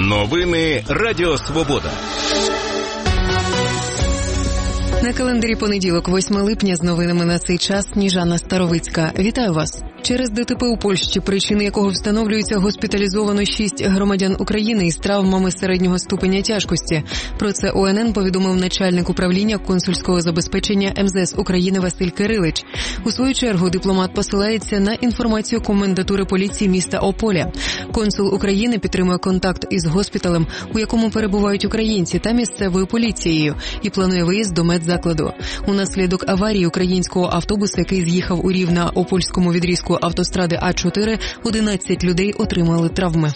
Новини Радіо Свобода. На календарі понеділок, 8 липня, з новинами на цей час Сніжана Старовицька. Вітаю вас. Через ДТП у Польщі, причини якого встановлюються, госпіталізовано 6 громадян України із травмами середнього ступеня тяжкості. Про це УНН повідомив начальник управління консульського забезпечення МЗС України Василь Кирилич. У свою чергу дипломат посилається на інформацію комендатури поліції міста Ополя. Консул України підтримує контакт із госпіталем, у якому перебувають українці, та місцевою поліцією, і планує виїзд до медзакладу. Унаслідок аварії українського автобуса, який з'їхав у Рів на опольському відрізку автостради А4, 11 людей отримали травми.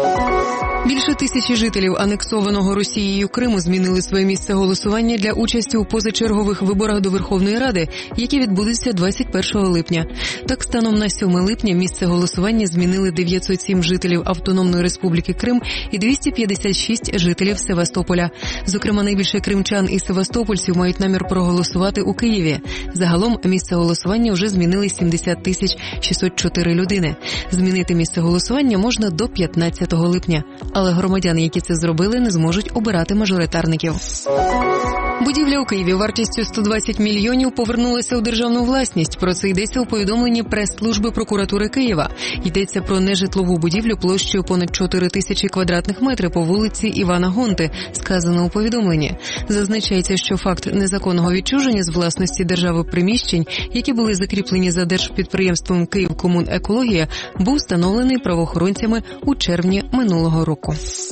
Більше 1000 жителів анексованого Росією Криму змінили своє місце голосування для участі у позачергових виборах до Верховної Ради, які відбудуться 21 липня. Так, станом на 7 липня місце голосування змінили 907 жителів Автономної Республіки Крим і 256 жителів Севастополя. Зокрема, найбільше кримчан і севастопольців мають намір проголосувати у Києві. Загалом місце голосування вже змінили 70 604 людини. Змінити місце голосування можна до 15 липня. Але громадяни, які це зробили, не зможуть обирати мажоритарників. Будівля у Києві вартістю 120 мільйонів повернулася у державну власність. Про це йдеться у повідомленні прес-служби прокуратури Києва. Йдеться про нежитлову будівлю площею понад 4000 квадратних метрів по вулиці Івана Гонти, сказано у повідомленні. Зазначається, що факт незаконного відчуження з власності держави приміщень, які були закріплені за держпідприємством «Київкомунекологія», був встановлений правоохоронцями у червні минулого року.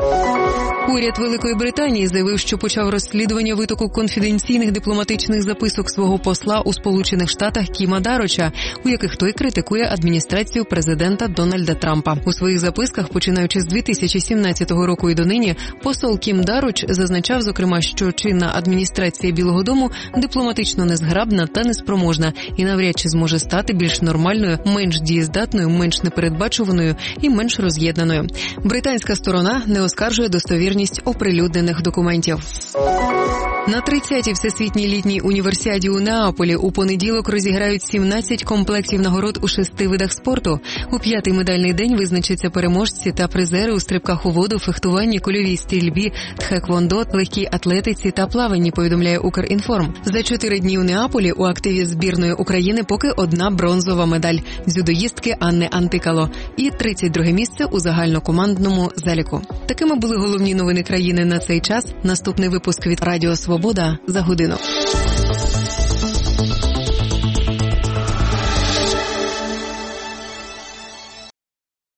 Уряд Великої Британії заявив, що почав розслідування витоку конфіденційних дипломатичних записок свого посла у Сполучених Штатах Кіма Дароча, у яких той критикує адміністрацію президента Дональда Трампа. У своїх записках, починаючи з 2017 року і донині, посол Кім Дароч зазначав, зокрема, що чинна адміністрація Білого дому дипломатично незграбна та неспроможна і навряд чи зможе стати більш нормальною, менш дієздатною, менш непередбачуваною і менш роз'єднаною. Британська сторона не оскаржує достовірність оприлюднених документів. На 30-й Всесвітній літній універсіаді у Неаполі у понеділок розіграють 17 комплектів нагород у 6 видах спорту. У 5-й медальний день визначаться переможці та призери у стрибках у воду, фехтуванні, кульовій стрільбі, тхеквондо, легкій атлетиці та плаванні, повідомляє Укрінформ. За 4 дні у Неаполі у активі збірної України поки одна бронзова медаль – дзюдоїстки Анни Антикало і 32-е місце у загальнокомандному заліку. Такими були головні новини країни на цей час. Наступний випуск від Радіо Свобода за годину.